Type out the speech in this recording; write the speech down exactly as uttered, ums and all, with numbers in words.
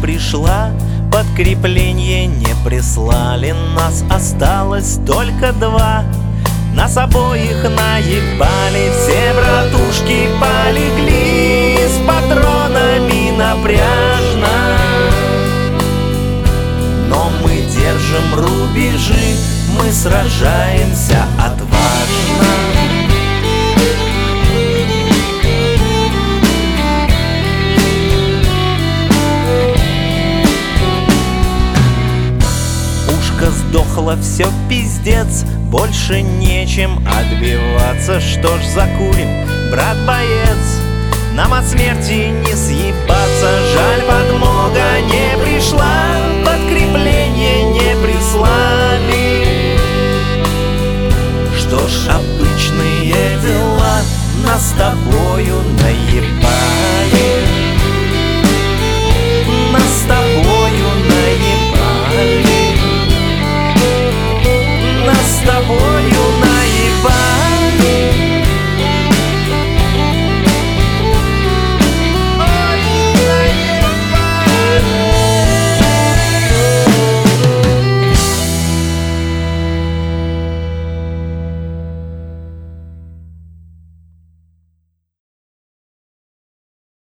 пришла, подкрепление не прислали, нас осталось только два. Нас обоих наебали, все братушки полегли с патронами напряжно. Но мы держим рубежи, мы сражаемся отважно. Сдохло все, пиздец, больше нечем отбиваться. Что ж, закурим, брат-боец, нам от смерти не съебаться. Жаль, подмога не пришла, подкрепление